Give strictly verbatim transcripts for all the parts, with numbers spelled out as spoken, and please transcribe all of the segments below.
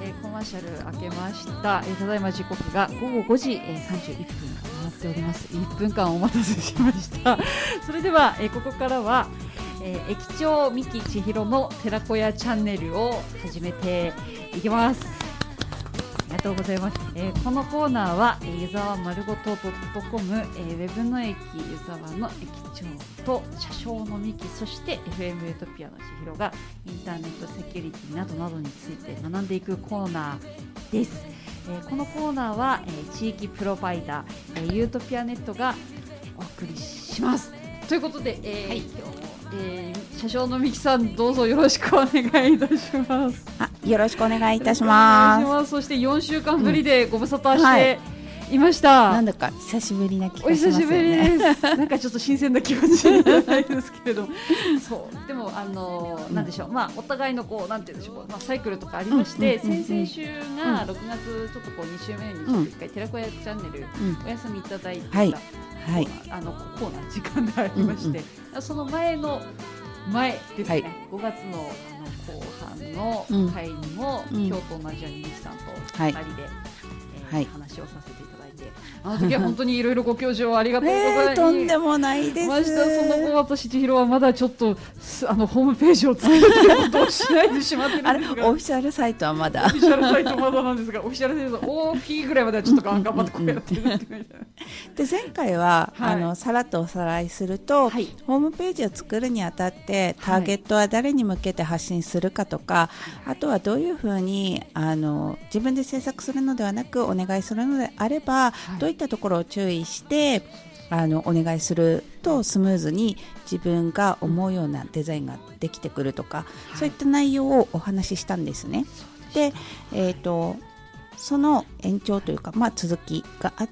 えー、コマーシャル明けました、えー、ただいま時刻がごごごじ、えー、さんじゅういっぷん回っております。いっぷんかんお待たせしましたそれでは、えー、ここからは、えー、駅長三木千尋の寺子屋チャンネルを始めていきます。ありがとうございます。えー、このコーナーは、えー、湯沢まるごと .com、えー、ウェブの駅湯沢の駅長と車掌のミキ、そして エフエム ユートピアの千尋がインターネットセキュリティなどなどについて学んでいくコーナーです。えー、このコーナーは、えー、地域プロバイダー、えー、ユートピアネットがお送りします。ということで、えーはい、今日も、えー、車掌のミキさん、どうぞよろしくお願いいたします。 あ、よろしくお願いいたします。 ますそしてよんしゅうかんぶりでご無沙汰していました、 うんはい、なんだか久しぶりな気がしますよね。 お久しぶりですなんかちょっと新鮮な気持ちにならないですけれどそうでもあのー、なんでしょう、まあ、お互いのこうなんて言うんでしょう、まあ、サイクルとかありまして、うんうんうん、先々週がろくがつちょっとこうに週目にちょっといっかい寺子屋チャンネルお休みいただいてた、はいはい、あのコーナー時間でありまして、うんうん、その前の前ですね、はい、ごがつのあの後半の回にも、うん、京都のアジアニミキさんとふたりで、はいえーはい、話をさせていただいて、あの時は本当にいろいろご教授ありがとうございます、 えー、とんでもないです。 ましたその後私千尋はまだちょっとあのホームページを作るということをしないでしまってるんですがあれオフィシャルサイトはまだオフィシャルサイトまだなんですがオフィシャルサイト オーピー ぐらいまではちょっと頑張ってこうやってるってで前回は、はい、あのさらっとおさらいすると、はい、ホームページを作るにあたってターゲットは誰に向けて発信するかとか、はい、あとはどういうふうにあの自分で制作するのではなくお願いするのであれば、はい、どういったところを注意してあのお願いするとスムーズに自分が思うようなデザインができてくるとか、はい、そういった内容をお話ししたんですね。で、えーと、その延長というか、まあ、続きがあって、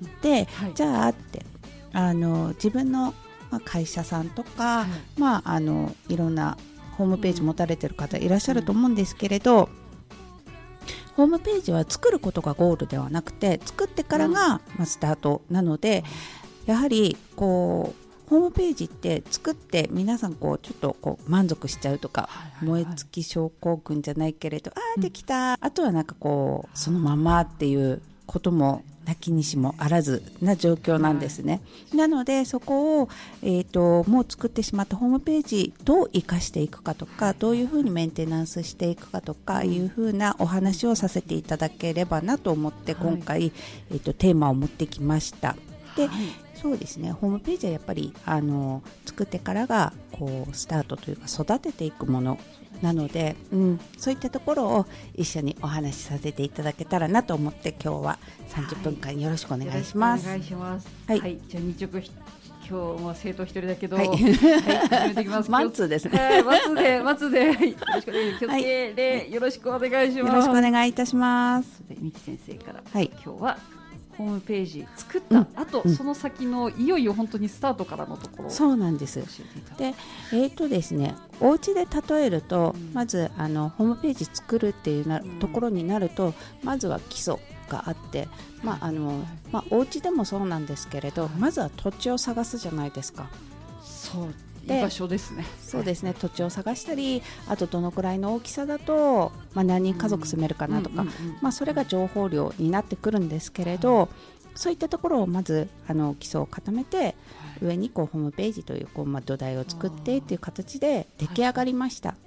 はい、じゃあってあの自分の、まあ、会社さんとか、はい、まあ、あのいろんなホームページ持たれている方いらっしゃると思うんですけれど、うん、ホームページは作ることがゴールではなくて作ってからが、まあ、スタートなので、やはりこうホームページって作って皆さんこうちょっとこう満足しちゃうとか、はいはいはい、燃え尽き症候群じゃないけれど、ああできた、うん、あとはなんかこうそのままっていうこともなきにしもあらずな状況なんですね、はい、なのでそこを、えーと、もう作ってしまったホームページどう生かしていくかとか、どういうふうにメンテナンスしていくかとかいうふうなお話をさせていただければなと思って今回、はい、えーと、テーマを持ってきました。で、はい、そうですね、ホームページはやっぱりあの作ってからがこうスタートというか育てていくものなので、うん、そういったところを一緒にお話しさせていただけたらなと思って今日はさんじゅっぷんかんよろしくお願いします。 はい、お願いします。はい、はい、じゃあ日直今日も生徒一人だけど、はい、はい、始めていきます。 マンツーですね。 はい、マツでマツで、はい、よろしくお願いします。気をつけで、よろしくお願いします。 よろしくお願いいたします。 で、三木先生から、はい、今日はホームページ作った後、うん、その先のいよいよ本当にスタートからのところ、 そうなんです。で、えーとですね、お家で例えると、うん、まずあのホームページ作るっていうな、うん、ところになるとまずは基礎があって、まああのまあ、お家でもそうなんですけれど、まずは土地を探すじゃないですか。 そういい場所ですね。 そうですね、土地を探したり、あとどのくらいの大きさだと、まあ、何人家族住めるかなとか、まあ、それが情報量になってくるんですけれど、はい、そういったところをまずあの基礎を固めて、はい、上にこうホームページという、こう、まあ、土台を作ってっていう形で出来上がりました、はい、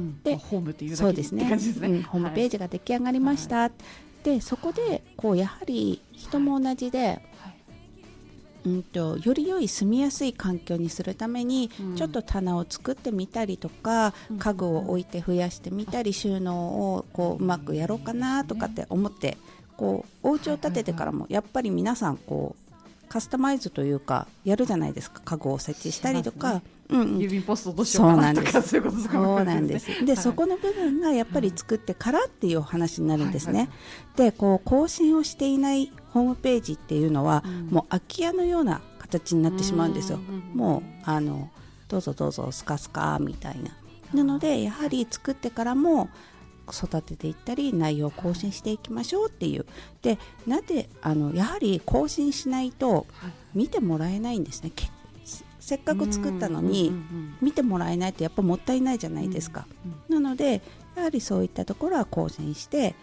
で、 ホームっていうだけそうですね、うん、ホームページが出来上がりました、はい、でそこでこうやはり人も同じで、はい、うんとより良い住みやすい環境にするために、うん、ちょっと棚を作ってみたりとか、うん、家具を置いて増やしてみたり、収納をこううまくやろうかなとかって思って、こうお家を建ててからもやっぱり皆さんこうカスタマイズというかやるじゃないですか。家具を設置したりとか、 うんうん、郵便ポストどうしようかなとか、そういうことですか。 そうなんです。で、はい、そこの部分がやっぱり作ってからっていうお話になるんですね、はいはいはい、でこう更新をしていないホームページっていうのは、うん、もう空き家のような形になってしまうんですよ。もうあのどうぞどうぞスカスカみたいな。なのでやはり作ってからも育てていったり内容を更新していきましょうっていう。で、なんであのやはり更新しないと見てもらえないんですね。せっかく作ったのに見てもらえないってやっぱもったいないじゃないですか。なのでやはりそういったところは更新して、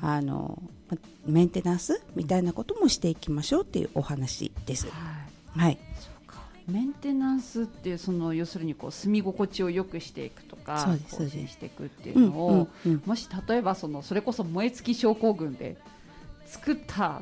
あのメンテナンスみたいなこともしていきましょうっていうお話です。 はい、 はい、 そうか。メンテナンスってその要するにこう住み心地を良くしていくとか更新していくっていうのを、うんうんうん、もし例えばそのそれこそ燃え尽き症候群で作った、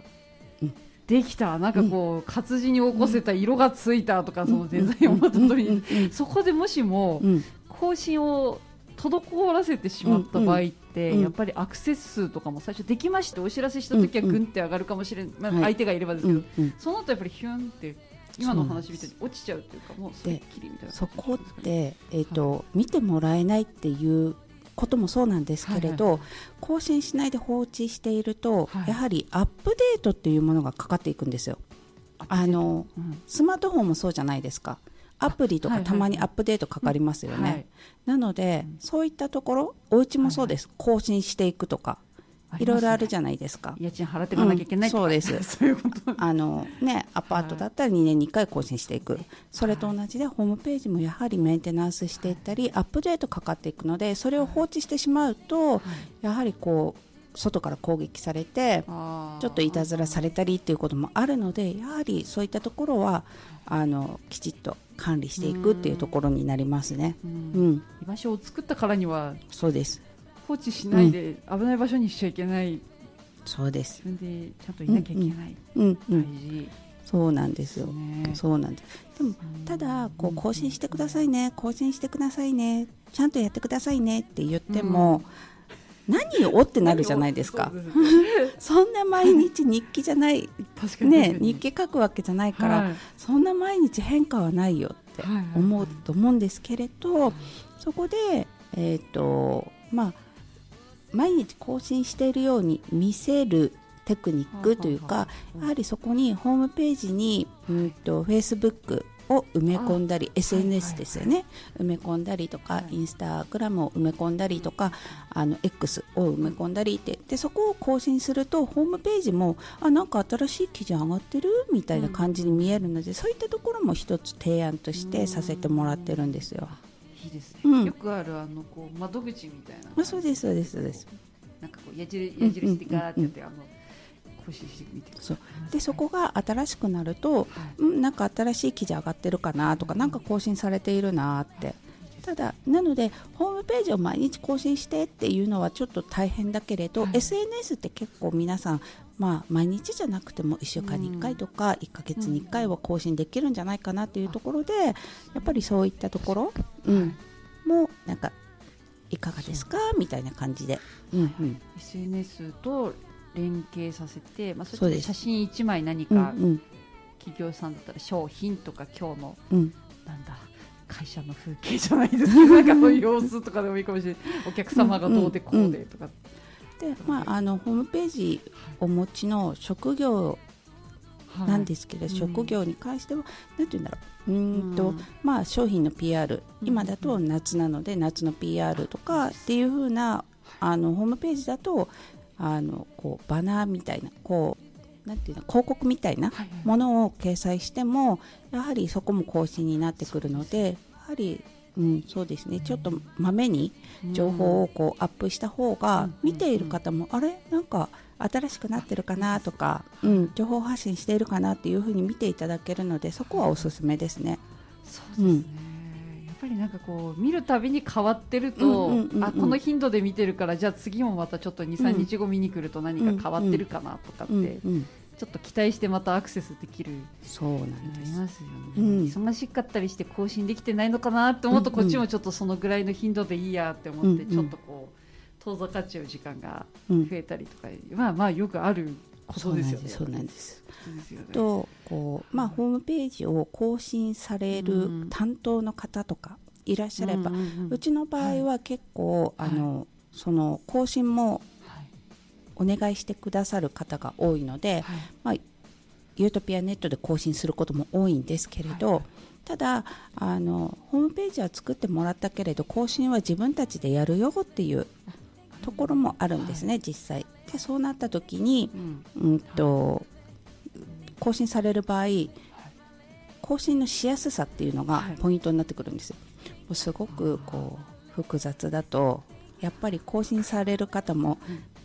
うん、できたなんかこう、うん、活字に起こせた色がついたとか、うん、そのデザインをまた取りに、うん、そこでもしも、うん、更新を滞らせてしまった場合って、うん、やっぱりアクセス数とかも最初できましてお知らせした時はグンって上がるかもしれない、うんまあ、相手がいればですけど、はい、その後やっぱりヒュンって今の話みたいに落ちちゃうというかもうそれっきりみたいな、 そこって、えーとはい、見てもらえないっていうこともそうなんですけれど、はいはい、更新しないで放置していると、はい、やはりアップデートっていうものがかかっていくんですよ。あの、うん、スマートフォンもそうじゃないですか。アプリとかたまにアップデートかかりますよね、はいはいはい、なので、うん、そういったところお家もそうです、はいはい、更新していくとかいろいろあるじゃないですか。 家賃払っていかなきゃいけない、うん、 そうですそういうことあの、ね、アパートだったらにねんにいっかい更新していく、はい、それと同じでホームページもやはりメンテナンスしていったり、はい、アップデートかかっていくのでそれを放置してしまうと、はい、やはりこう外から攻撃されてちょっといたずらされたりっていうこともあるので、やはりそういったところはあのきちっと管理していくっていうところになりますね。うん、うん、 居場所を作ったからにはそうです放置しないで危ない場所にしちゃいけない、うん、 そうです。 自分でちゃんといなきゃいけない、うんうんうん、大事。 そうなんですよ、ね、そうなんです。でもただこう更新してくださいね更新してくださいねちゃんとやってくださいねって言っても、うん、何をってなるじゃないですか。そんな毎日日記じゃないね、日記書くわけじゃないから、はい、そんな毎日変化はないよって思うと思うんですけれど、はいはいはい、そこでえっとまあ毎日更新しているように見せるテクニックというか、やはりそこにホームページに、うんと、Facebook を埋め込んだり エスエヌエス ですよね、埋め込んだりとか、インスタグラムを埋め込んだりとか、あの X を埋め込んだりって、でそこを更新するとホームページもあなんか新しい記事上がってるみたいな感じに見えるので、そういったところも一つ提案としてさせてもらってるんですよ。 いいですね、うん、よくあるあのこう窓口みたいな。 あそうですそうですそうです。 なんかこう矢印矢印でガーってやって、うんうんうん、あの更新してみてください。 そうでそこが新しくなると、はい、うんなんか新しい記事上がってるかなとか、うん、なんか更新されているなって、はい、ただなのでホームページを毎日更新してっていうのはちょっと大変だけれど、はい、エスエヌエス って結構皆さんまあ、毎日じゃなくてもいっしゅうかんにいっかいとかいっかげつにいっかいは更新できるんじゃないかなというところで、やっぱりそういったところ、うん、もなんかいかがですかみたいな感じで、うんうん、 エスエヌエス と連携させて、まあ、それで写真いちまい何か、うんうん、企業さんだったら商品とか今日の、うん、なんだ会社の風景じゃないですけどなんかそういう様子とかでもいいかもしれないお客様がどうでこうでとか、うんうんでまあ、あのホームページお持ちの職業なんですけど、はい、職業に関しては何て言うんだろう、うんと、まあ、商品の ピーアール、うん、今だと夏なので夏の ピーアール とかっていう風なあのホームページだとあのこうバナーみたいなこうなんていうの広告みたいなものを掲載してもやはりそこも更新になってくるので、やはりうん、そうですね、ちょっとまめに情報をこうアップした方が見ている方も、うん、あれなんか新しくなってるかなとか、うん、情報発信しているかなっていう風に見ていただけるので、そこはおすすめですね。 そうですね、うん、やっぱりなんかこう見るたびに変わってると、うんうんうんうん、あこの頻度で見てるからじゃあ次もまたちょっと にさんにちご見に来ると何か変わってるかなとかって、うんうんうんうんちょっと期待してまたアクセスできる。 そうなんです。 ありますよね、うん、忙しかったりして更新できてないのかなって思うと、うんうん、こっちもちょっとそのぐらいの頻度でいいやって思って、うんうん、ちょっとこう遠ざかっちゃう時間が増えたりとか、うん、まあまあよくあることですよね。 そうなんです。とこうまあホームページを更新される担当の方とかいらっしゃれば、うんうんうん、うちの場合は結構、はい、あのその更新もお願いしてくださる方が多いので、はいまあ、ユートピアネットで更新することも多いんですけれど、はいはい、ただあのホームページは作ってもらったけれど更新は自分たちでやるよっていうところもあるんですね、はい、実際でそうなった時に、うんうんとはい、更新される場合更新のしやすさっていうのがポイントになってくるんですよ。すごくこう複雑だとやっぱり更新される方も、うんん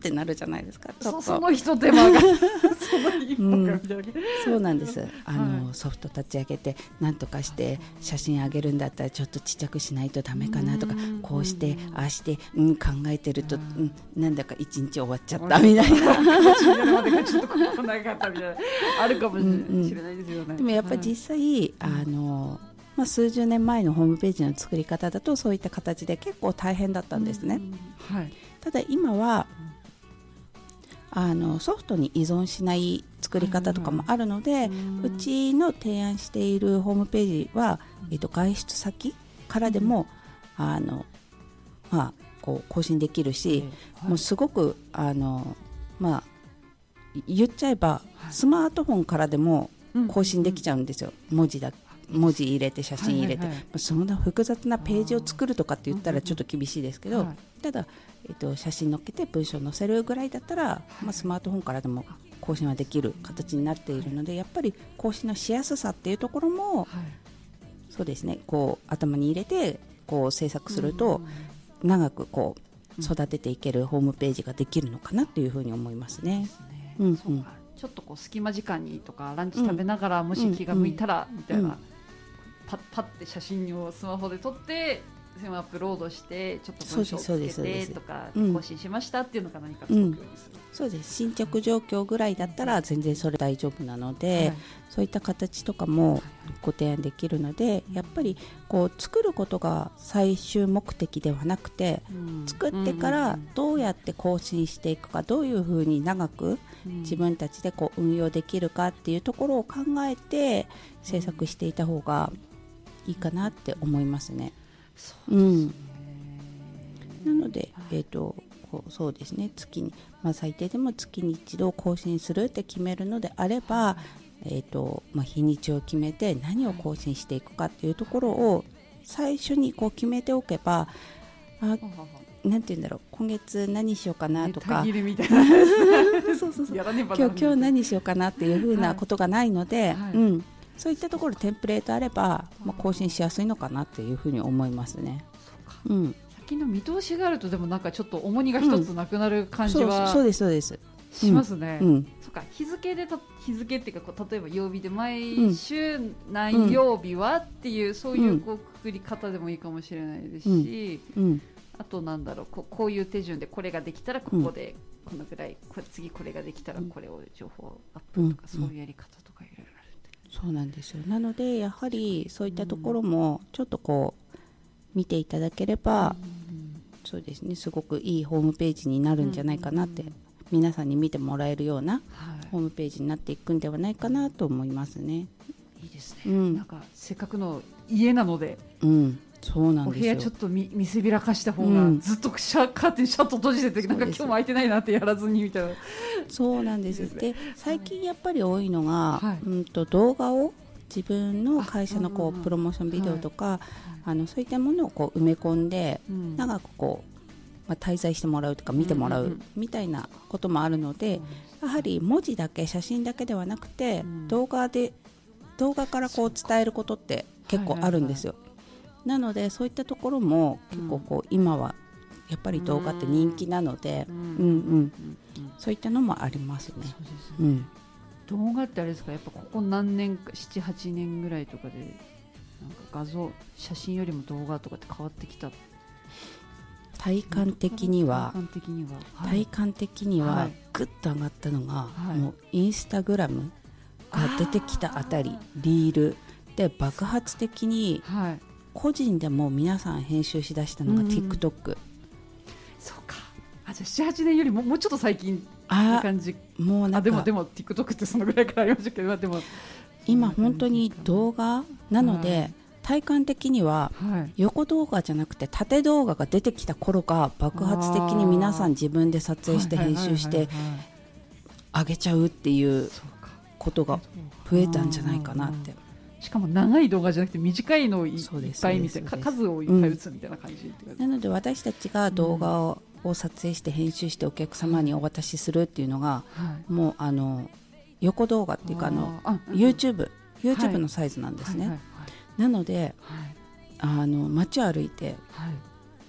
ってなるじゃないですか。 そ, その一手間がその一歩がみたいな、うん、 そうなんですあの、はい、ソフト立ち上げてなんとかして写真上げるんだったらちょっとちっちゃくしないとダメかなとか、こうしてああして、うん、考えてると、うん、なんだか一日終わっちゃったみたいなちょっとここなかったみたいなあるかもしれないですよね、うんうん、 でもやっぱり実際、はい、あのまあ、数十年前のホームページの作り方だとそういった形で結構大変だったんですね、 うんはい、 ただ今はあのソフトに依存しない作り方とかもあるので、はいはい、うちの提案しているホームページは、えっと、外出先からでも、うん、あのまあ、こう更新できるし、はい、もうすごくあの、まあ、言っちゃえば、はい、スマートフォンからでも更新できちゃうんですよ、うん、文字だ文字入れて写真入れて、はいはいはい、そんな複雑なページを作るとかって言ったらちょっと厳しいですけど、はい、ただ、えっと、写真載っけて文章載せるぐらいだったら、はいまあ、スマートフォンからでも更新はできる形になっているので、やっぱり更新のしやすさっていうところも、はい、そうですね、こう頭に入れてこう制作すると長くこう育てていけるホームページができるのかなというふうに思いますね。うんうん、 ちょっとこう隙間時間にとかランチ食べながらもし気が向いたらみたいな、うんうんパッ, パッて写真をスマホで撮ってアップロードしてちょっと文章をつけてとか更新しましたっていうのが何か届くようにする、 うん、そうです進捗状況ぐらいだったら全然それ大丈夫なので、はい、そういった形とかもご提案できるので、やっぱりこう作ることが最終目的ではなくて、うん、作ってからどうやって更新していくか、どういうふうに長く自分たちでこう運用できるかっていうところを考えて制作していた方がいいかなって思いますね。 そうですね、 うん、なので、えーと、こうそうですね月に、まあ、最低でも月に一度更新するって決めるのであれば、えーとまあ、日にちを決めて何を更新していくかっていうところを最初にこう決めておけば、あなんて言うんだろう、今月何しようかなとか、 ネタ切れみたいなそうそうそう今日、今日何しようかなっていう風なことがないので、はいはいうん、そういったところテンプレートあれば、まあ、更新しやすいのかなっていうふうに思いますね。 そうか、うん、先の見通しがあるとでもなんかちょっと重荷が一つなくなる感じは、 うん、そう、そうですそうですしますね、 うんうん、 そうか日付でた日付っていうかこう例えば曜日で毎週何曜日はっていう、うん、そういうこうくくり方でもいいかもしれないですし、うんうん、あとなんだろう こ, こういう手順でこれができたらここでこのぐらい、これ次これができたらこれを情報アップとか、そういうやり方とかいろいろある。 そうなんですよ。なのでやはりそういったところもちょっとこう見ていただければ、うん、そうですねすごくいいホームページになるんじゃないかなって、うん、皆さんに見てもらえるようなホームページになっていくんではないかなと思いますね。 いいですね、うん、なんかせっかくの家なので、 うん、そうなんですよ。お部屋ちょっと 見, 見せびらかした方が、うん、ずっとシャカーテンシャッと閉じててなんか今日も開いてないなってやらずにみたいな。 そうなんです。で最近やっぱり多いのが、はい、うんと動画を自分の会社のこう、うんうん、プロモーションビデオとか、はい、あのそういったものをこう埋め込んで、うん、長くこう、まあ、滞在してもらうとか見てもらうみたいなこともあるので、うんうんうん、やはり文字だけ写真だけではなくて、うん、動画で動画からこう伝えることって結構あるんですよ、はいはいはい、なのでそういったところも結構こう、うん、今はやっぱり動画って人気なので、うんうんうん、そういったのもありますね。そうですね、うん、 動画ってあれですか、やっぱここ何年か ななはちねんぐらいとかでなんか画像写真よりも動画とかって変わってきた。 体感的には体感的には、 はい、体感的にはグッと上がったのが、はい、もうインスタグラムが出てきたあたり、リールで爆発的に個人でも皆さん編集しだしたのが TikTok、うん、 そうか、あじゃあななはちねんよりももうちょっと最近な感じ。 もうなんかあでもでも TikTok ってそのぐらいからありましたけど、でも今本当に動画なので、はい、体感的には横動画じゃなくて縦動画が出てきた頃が爆発的に皆さん自分で撮影して編集して上げちゃうっていうことが増えたんじゃないかなって。 しかも長い動画じゃなくて短いのをいっぱい見て数をいっぱい打つみたいな感じ、 うん、なので私たちが動画を、うん、を撮影して編集してお客様にお渡しするっていうのが、はい、もうあの横動画っていうかあのあ YouTube, YouTube のサイズなんですね、はいはいはいはい、なので、はい、あの街を歩いて、はい、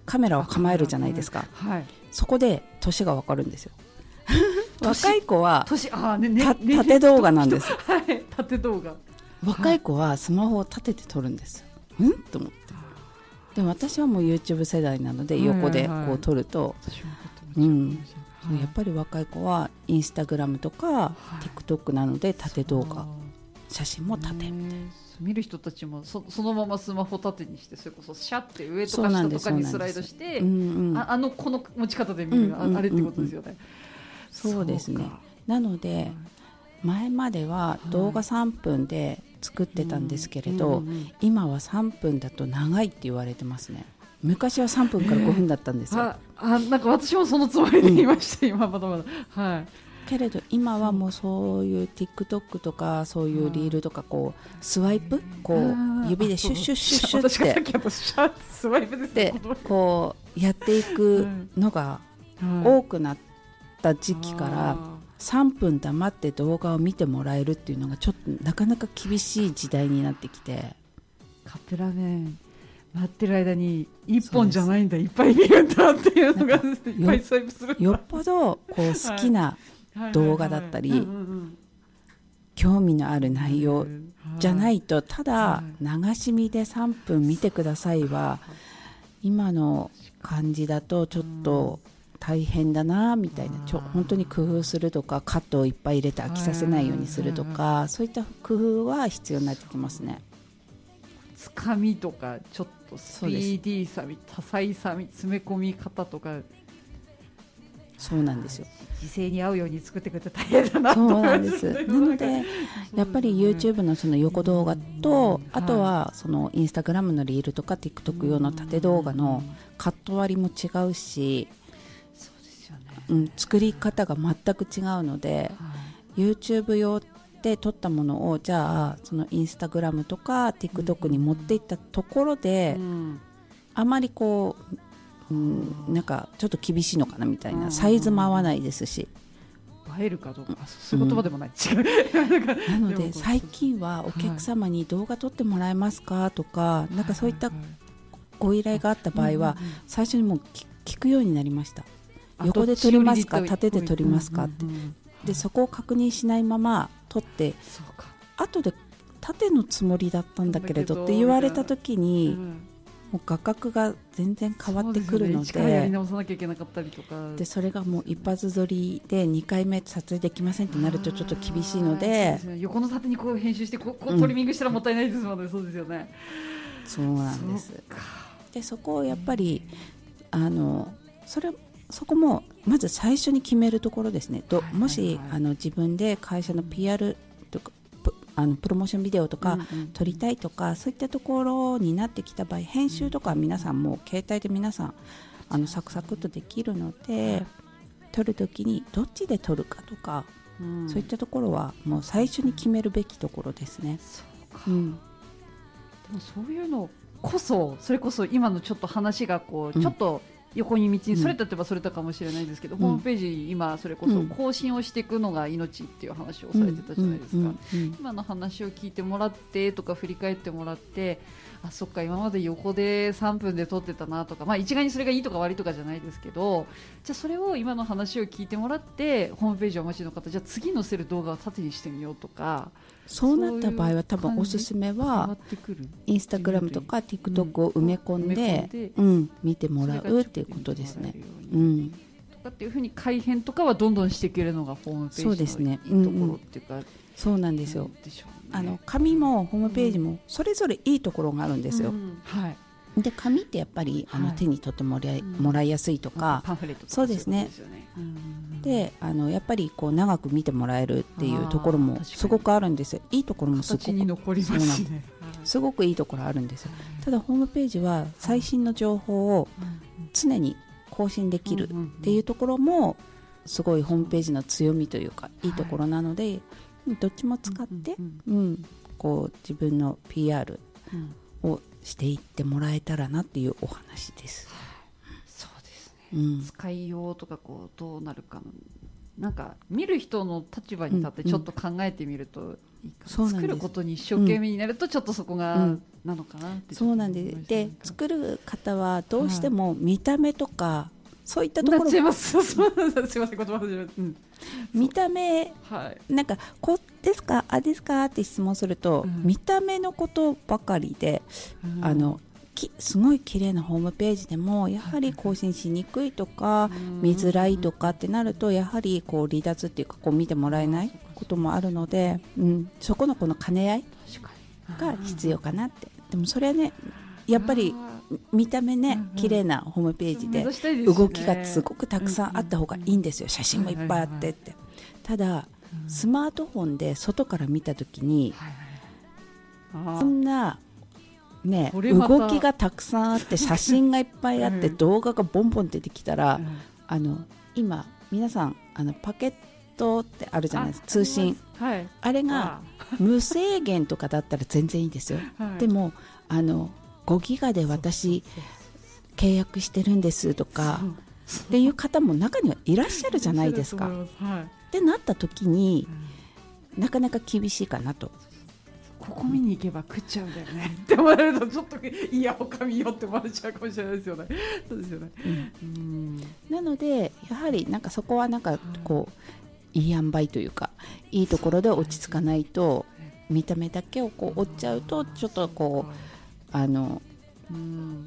カメラを構えるじゃないですか、 はい、 そこで年がわかるんですよ若い子は年あ、ねね、 縦動画なんです、 はい、縦動画。 若い子はスマホを立てて撮るんです、はい、んと思って。でも私はもう YouTube 世代なので横でこう撮ると、はいはい、うん、はい、やっぱり若い子はインスタグラムとか、はい、TikTok なので縦動画、写真も縦みたいな。 見る人たちも そ, そのままスマホ縦にして、それこそシャッて上とか下とかにスライドして、うんうん、あ, あのこの持ち方で見る、うんうんうん、あれってことですよね。 そうですね。なので前までは動画さんぷんで作ってたんですけれど、はい、うんうんうん、今はさんぷんだと長いって言われてますね。昔はさんぷんからごふんだったんですよ、 ああ、なんか私もそのつもりで言いました、うん、今まだまだ、はい、 けれど今はもうそういう TikTok とかそういうリールとかこうスワイプこう指でシュッシュッシュッシュッって私がさっきやったスワイプですね、 でこうやっていくのが多くなった時期からさんぷん黙って動画を見てもらえるっていうのがちょっとなかなか厳しい時代になってきて、 カップラーメン待ってる間にいっぽんじゃないんだ、いっぱい見るんだっていうのがいっぱいスワイプするんだ。 よっぽどこう好きな動画だったり興味のある内容じゃないと、ただ流し見でさんぷん見てくださいは今の感じだとちょっと大変だなみたいな、ちょ本当に工夫するとかカットをいっぱい入れて飽きさせないようにするとか、そういった工夫は必要になってきますね。 つかみとかちょっとスピーディーさ、多彩さ、詰め込み方とか、 そうなんですよ。 時勢に合うように作ってくれて大変だなと思います。そうなんです。なのでやっぱり YouTube のその横動画と、あとはそのインスタグラムのリールとか TikTok 用の縦動画のカット割りも違うし、 そうですよね、 うん、作り方が全く違うので、はい、YouTube 用で撮ったものをじゃあそのインスタグラムとか TikTok に持っていったところで、うん、あまりこう、うん、なんかちょっと厳しいのかなみたいな、サイズも合わないですし、 映えるかどうか、そういう言葉でもない、うん、違うなので最近はお客様に動画撮ってもらえますかとか、はい、なんかそういったご依頼があった場合は最初にもう聞くようになりました。横で撮りますか、縦で撮りますかって、でそこを確認しないまま撮って、後で縦のつもりだったんだけれどって言われた時に、うん、もう画角が全然変わってくるの で, で、ね、 やり直さなきゃいけなかったりとかで、それがもう一発撮りでにかいめ撮影できませんってなるとちょっと厳しいの で, で、 ね、横の縦にこう編集してこうこうトリミングしたらもったいないですもんね、うん、そうですよね。 そうなんです。でそこをやっぱりあのそれそこもまず最初に決めるところですね。どもし、はいはいはい、あの自分で会社の ピーアール とかあのプロモーションビデオとか撮りたいとか、うんうん、そういったところになってきた場合、編集とかは皆さんも携帯で皆さんあのサクサクっとできるので、撮るときにどっちで撮るかとか、うん、そういったところはもう最初に決めるべきところですね。 そうか、うん、でもそういうのこそそれこそ今のちょっと話がこうちょっと、うん横に道にそれたってばそれたかもしれないですけど、うん、ホームページ今それこそ更新をしていくのが命っていう話をされてたじゃないですか、うんうんうん、今の話を聞いてもらってとか振り返ってもらって、あそっか今まで横でさんぷんで撮ってたなとか、まあ、一概にそれがいいとか悪いとかじゃないですけど、じゃあそれを今の話を聞いてもらってホームページをお待ちの方、じゃあ次載せる動画を縦にしてみようとか、 そうなった場合は多分おすすめはインスタグラムとか TikTok を埋め込んで、うん、見てもらうっていうことですね。うん、 とかっていうふうに改変とかはどんどんしていけるのがホームページのいいところっていうか、 そうなんですよ。あの紙もホームページもそれぞれいいところがあるんですよ、うん、はい、で紙ってやっぱりあの手に取ってもらい、はい、もらいやすいとか、 パンフレットとかそうですね。であのやっぱりこう長く見てもらえるっていうところもすごくあるんですよ。いいところもすごく形に残りますね。 すごくいいところあるんですよ。ただホームページは最新の情報を常に更新できるっていうところもすごいホームページの強みというかいいところなので、はい、どっちも使って、うんうんうん、こう自分の ピーアール をしていってもらえたらなっていうお話です、 うん、そうですね、 うん、 使いようとかこうどうなるかのなんか見る人の立場に立ってちょっと考えてみるといいか作ることに一生懸命になるとちょっとそこが、うん、なのかなってそうなんです。で作る方はどうしても見た目とか、はい、そういったところなっちゃいますそうなんですすいません言葉で、うん、 見た目、はい、なんかこうですかあですかって質問すると、うん、見た目のことばかりで、うん、あのきすごい綺麗なホームページでもやはり更新しにくいとか、うん、見づらいとかってなるとやはりこう離脱っていうかこう見てもらえないこともあるので、うん、そこのこの兼ね合いが必要かなって。でもそれはねやっぱり見た目ね綺麗なホームページで動きがすごくたくさんあった方がいいんですよ。写真もいっぱいあってって。ただスマートフォンで外から見た時にこんなね、動きがたくさんあって写真がいっぱいあって動画がボンボン出てきたら、うん、あの今皆さんあのパケットってあるじゃないですか通信 あ,、はい、あれが無制限とかだったら全然いいですよ、はい、でもあのごギガで私契約してるんですとかっていう方も中にはいらっしゃるじゃないですか、はい、ってなった時に、うん、なかなか厳しいかなと。 ここ見に行けば食っちゃうんだよねって思われるとちょっといや他見ようって思われちゃうかもしれないですよね。そうですよね、うん、 なのでやはりなんかそこはなんかこう、うん、いい塩梅というかいいところで落ち着かないと見た目だけをこう追っちゃうとちょっとこうあの、うん、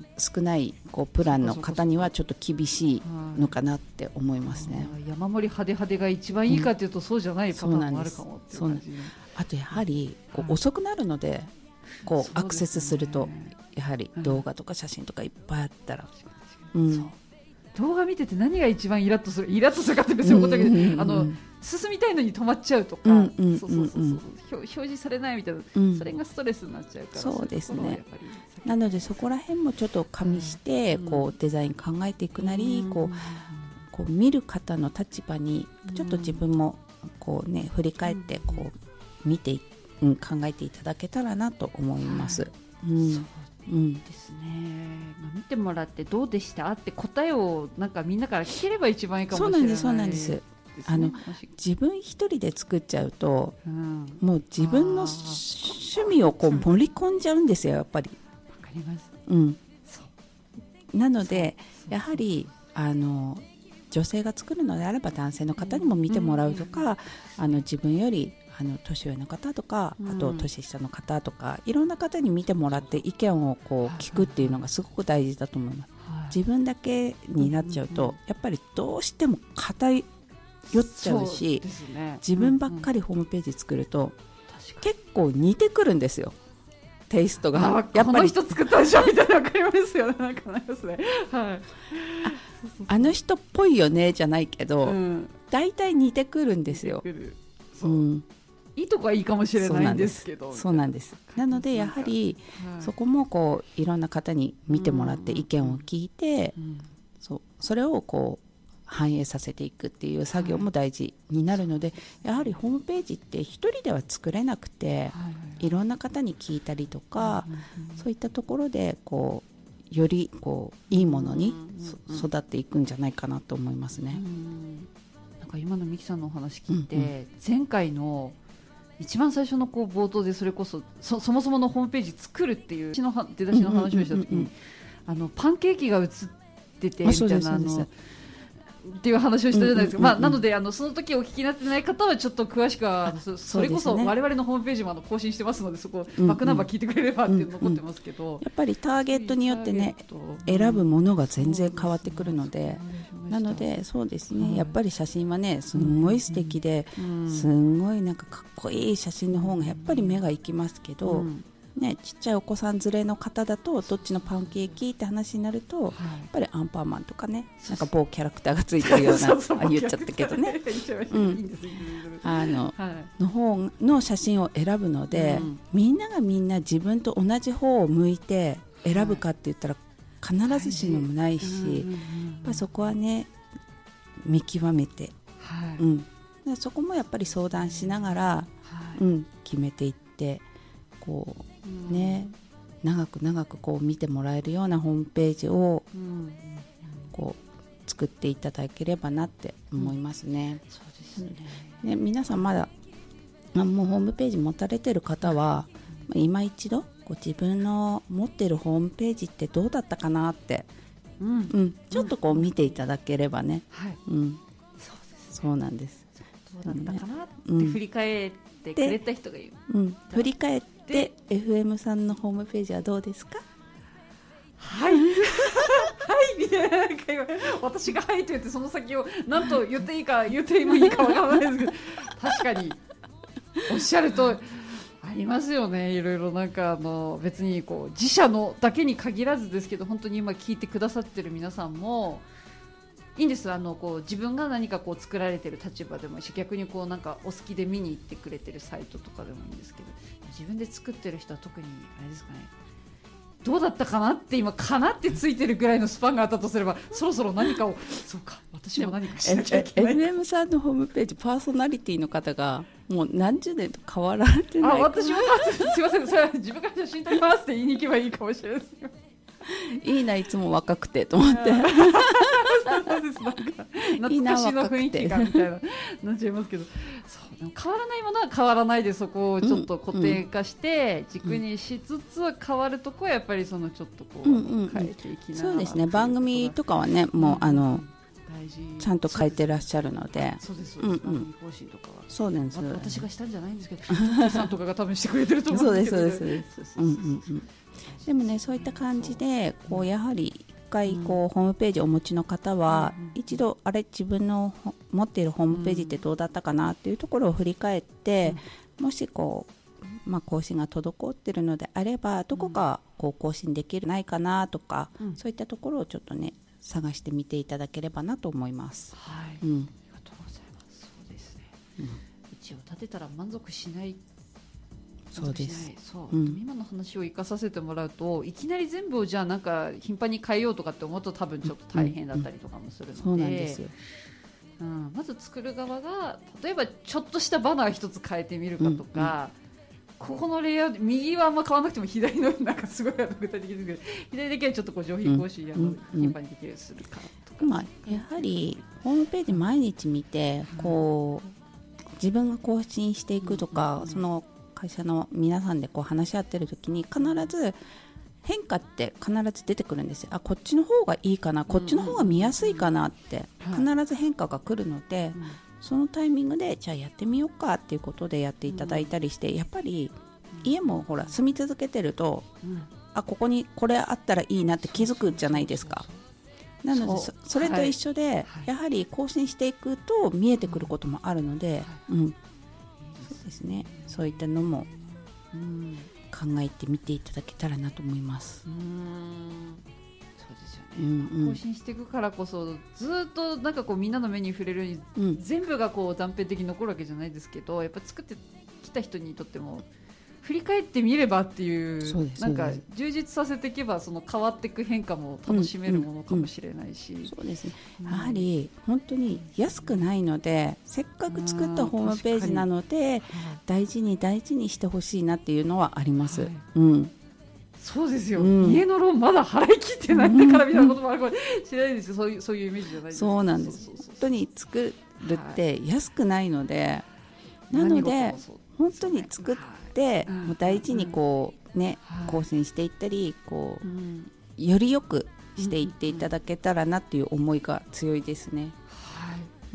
少ないこうプランの方にはちょっと厳しいのかなって思いますね。 山盛り派手派手が一番いいかというと、うん、そうじゃないパターンもあるかもっていう感じ。 あとやはりこう遅くなるので、こうアクセスするとやはり動画とか写真とかいっぱいあったら、 うん、動画見てて何が一番イラッとするイラッとするかって別に思ったけど、うんうんうん、あの進みたいのに止まっちゃうとか、うんうんうんうん、そうそうそうそう表示されないみたいな、うん、それがストレスになっちゃうから、 そうですね。やっぱりなのでそこら辺もちょっと加味して、うん、こうデザイン考えていくなり、うん、こうこう見る方の立場にちょっと自分もこうね振り返ってこう見て、うん、考えていただけたらなと思います、はいうん、 そうですね、まあ、見てもらってどうでしたって答えをなんかみんなから聞ければ一番いいかもしれない。 そうなんですそうなんですあの自分一人で作っちゃうと、うん、もう自分の趣味をこう盛り込んじゃうんですよやっぱり。 わかります、 うん、そうなのでやはりあの女性が作るのであれば男性の方にも見てもらうとか、うん、あの自分よりあの年上の方とか、うん、あと年下の方とかいろんな方に見てもらって意見をこう聞くっていうのがすごく大事だと思います、はい、自分だけになっちゃうと、うんうんうん、やっぱりどうしても偏っちゃうしう、ね、自分ばっかりホームページ作ると、うんうん、結構似てくるんですよテイストが。 やっぱりこの人作ったでしょみたいな分かりますよねなんかありますね、はい、 あ, あの人っぽいよねじゃないけど、うん、だいたい似てくるんですよ。 そう、うん、いいとこはいいかもしれないんですけどそうなんです。なのでやはり、はい、そこもこういろんな方に見てもらって意見を聞いて、うんうん、そうそれをこう反映させていくっていう作業も大事になるので、はい、やはりホームページって一人では作れなくて、はいはいはい、いろんな方に聞いたりとか、うんうんうん、そういったところでこうよりこういいものに、うんうん、育っていくんじゃないかなと思いますね、うん、 なんか今のミキさんのお話聞いて、うんうん、前回の一番最初のこう冒頭でそれこそ そ, そもそものホームページ作るっていう出だしの話をした時にあのパンケーキが映っててみたいなのっていう話をしたじゃないですか、うんうんうんうん、まあ、なのであのその時お聞きになってない方はちょっと詳しくは そ, それこそ我々のホームページもあの更新してますのでそこバックナンバー聞いてくれればっていうの残ってますけど、うんうん、 やっぱりターゲットによってね選ぶものが全然変わってくるので、うん、なのでそうですね、うん、やっぱり写真はねすんごい素敵で、うん、すんごいなんかかっこいい写真の方がやっぱり目が行きますけど、うんね、ちっちゃいお子さん連れの方だとどっちのパンケーキって話になると、はい、やっぱりアンパンマンとかねなんか某キャラクターがついてるようなそうそうあ言っちゃったけどねあの、はい、の方の写真を選ぶので、うん、みんながみんな自分と同じ方を向いて選ぶかって言ったら必ずしもないし、はい、やっぱそこはね見極めて、はいうん、そこもやっぱり相談しながら、はいうん、決めていってこうね、長く長くこう見てもらえるようなホームページをこう作っていただければなって思いますね。 そうですね。 ね、皆さんまだまあ、もうホームページ持たれてる方は今一度こう自分の持ってるホームページってどうだったかなって、うんうん、ちょっとこう見ていただければね、 はい、 うん、 そうですね、 そうなんです。 どうだったかなって振り返ってくれた人がいる、 うん、振り返って エフエム さんのホームページはどうですか？ はいはいみたいな、なんか今私がはいと言ってその先を何と言っていいか言ってもいいかわからないですけど、確かにおっしゃるとありますよね。いろいろなんかあの別にこう自社のだけに限らずですけど、本当に今聞いてくださってる皆さんもいいんです。あのこう自分が何かこう作られてる立場でもいいし、逆にこうなんかお好きで見に行ってくれてるサイトとかでもいいんですけど、自分で作ってる人は特にあれですかね、どうだったかなって今かなってついてるぐらいのスパンがあったとすれば、そろそろ何かをそうか私も何かしなきゃいけない。 エフエム さんのホームページパーソナリティの方がもう何十年と変わられてないか。 あ、私もすいません、それは自分から写真撮りますって言いに行けばいいかもしれないですよ。 いいな、いつも若くてと思って。 そうです、なんか懐かしの雰囲気がみたいななっちゃいますけど、そうでも変わらないものは変わらないで、そこをちょっと固定化して軸にしつつ、変わるとこはやっぱりそのちょっとこう変えていきながら、 そうですね、番組とかはね、もうあの大事ちゃんと変えてらっしゃるので、 そうですそうです、番組更新とかはそうなんです。 私がしたんじゃないんですけど、ヒさんとかが多分してくれてると思うんですけど、 そうですそうですそうです。うんうんうん。でもね、そういった感じでこうやはり一回こうホームページをお持ちの方は一度あれ自分の持っているホームページってどうだったかなっていうところを振り返って、もしこうまあ更新が滞っているのであればどこかこう更新できるないかなとか、そういったところをちょっとね探してみていただければなと思います。 はい、うん、ありがとうございます。そうですね、うん、一応立てたら満足しない。 そうです。 そう、うん、今の話を生かさせてもらうと、いきなり全部をじゃあなんか頻繁に変えようとかって思うと多分ちょっと大変だったりとかもするので、 そうなんですよ。 うん、まず作る側が例えばちょっとしたバナー一つ変えてみるかとか、うんうん、ここのレイアウト右はあんま変わらなくても左のなんかすごい具体的ですけど、左だけはちょっとこう上品講師やの頻繁にできるようにするかとか、 まあ、やはりホームページ毎日見てこう自分が更新していくとか、うんうん、その会社の皆さんでこう話し合ってる時に必ず変化って必ず出てくるんですよ。あ、こっちの方がいいかな、こっちの方が見やすいかなって必ず変化が来るので、そのタイミングでじゃあやってみようかっていうことでやっていただいたりして、やっぱり家もほら住み続けてると、あ、ここにこれあったらいいなって気づくじゃないですか。なので そ, それと一緒で、はい、やはり更新していくと見えてくることもあるので、うん、そうですね、そういったのも、うん、考えてみていただけたらなと思います。 うーん、そうですよね、うんうん、更新していくからこそずっとなんかこうみんなの目に触れるように、うん、全部がこう断片的に残るわけじゃないですけど、やっぱ作ってきた人にとっても振り返ってみればっていう、そうです、なんか充実させていけばその変わっていく変化も楽しめるものかもしれないし、 そうですね、やはり本当に安くないので、せっかく作ったホームページなので大事に大事にしてほしいなっていうのはあります、はい、うん、 そうですよ、うん、家のローンまだ払い切ってないんだからみたいなこともあるかもしれないですよ。そういう、そういうイメージじゃないですか。 そうなんです。本当に作るって安くないので、はい、なので本当に作ってもう大事にこうね、更新していったりこうよりよくしていっていただけたらなっていう思いが強いですね、はい、うん、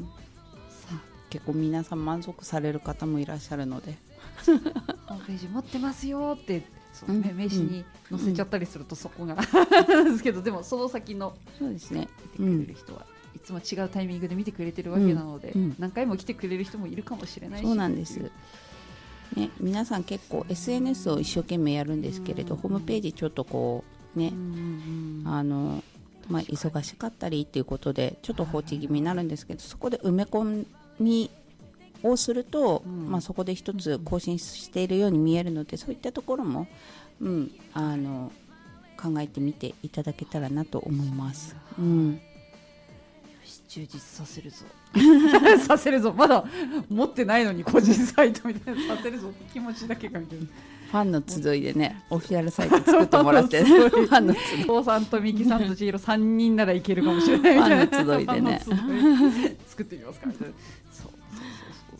結構皆さん満足される方もいらっしゃるのでホームページ持ってますよってそう、ね、名刺に載せちゃったりするとそこがですけど、でもその先のそうですね、 見てくれる人はいつも違うタイミングで見てくれてるわけなので、うんうん、何回も来てくれる人もいるかもしれないし、 そうなんですね、皆さん結構 エスエヌエス を一生懸命やるんですけれど、ホームページちょっとこうね、あの、まあ、忙しかったりっていうことでちょっと放置気味になるんですけど、そこで埋め込みをすると、まあ、そこで一つ更新しているように見えるので、そういったところも、うん、あの考えてみていただけたらなと思います、うん、 充実させるぞさせるぞ、まだ持ってないのに個人サイトみたいなさせるぞ気持ちだけがみたいな、 ファンの集いでねオフィシャルサイト作ってもらって、ね、ファンの集い、 父さんとミキさんと千尋さんにんならいけるかもしれないみたいな、 ファンの集いでね作ってみますかみたいな、そうそうそうそう、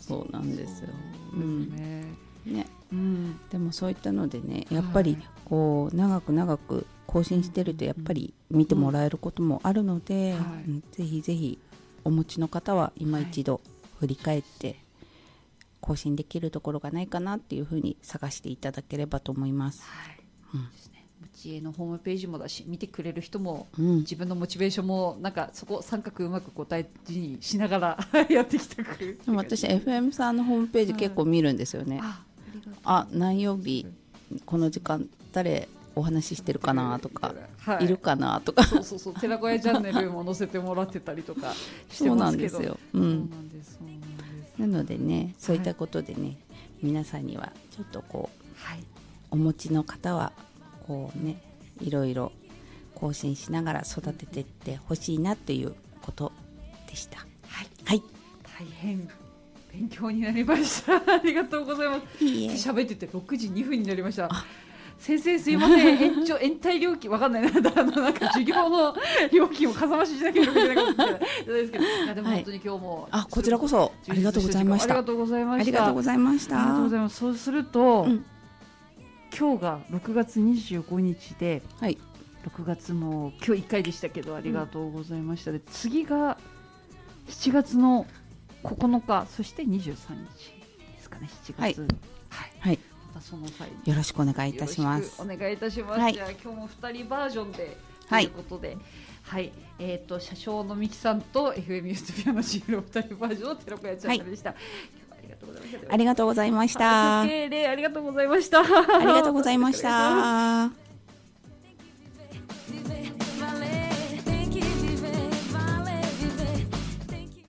そうなんですよ。うんねね、 うん、 でもそういったのでね、やっぱりこう長く長く更新してるとやっぱり見てもらえることもあるので、 うんはいうん、ぜひぜひお持ちの方は今一度振り返って更新できるところがないかなっていうふうに探していただければと思います。 はいうんですね、ムチエのホームページもだし、見てくれる人も、 うん、 自分のモチベーションもなんかそこ三角うまくこう大事にしながらやってきたくる。 でも私 エフエム さんのホームページ結構見るんですよね。 あ、 あ、何曜日この時間誰お話ししてるかなとか、 はい、 いるかなとか、 そうそうそう、寺子屋チャンネルも載せてもらってたりとかしてますけど、 そうなんですよ、うん、 そうなんですそうなんですなのでね、そういったことでね、はい、皆さんにはちょっとこう、 はい、 お持ちの方はこうね、いろいろ更新しながら育てていってほしいなということでした。 はい、 はい、 大変勉強になりましたありがとうございます。 いいえ、 喋っててろくじにふんになりました。先生すいません、延長延滞料金わかんないな、あのなんか授業の料金をかさ増ししなければいけないかもしれないですけど、いやでも本当に今日も、 はい、あ、こちらこそありがとうございました。 ありがとうございました。 ありがとうございました。 ありがとうございます。そうすると、 うん、 今日がろくがつにじゅうごにちで、 はい、 ろくがつも今日いっかいでしたけど、ありがとうございました。で、次がしちがつのここのか、そしてにじゅうさんにちですかね、しちがつ、はい、 はいはい、 またその際よろしくお願いいたします。 お願いいたします。はい、じゃあ今日もふたりバージョンでということで、はい、はい、えっ、ー、と車掌のみきさんと エフエム ユーストピアノシールお二人バージョンの寺子屋チャンネルでした。はい、 ありがとうございました。 ありがとうございました。 ありがとうございました。ありがとうございました。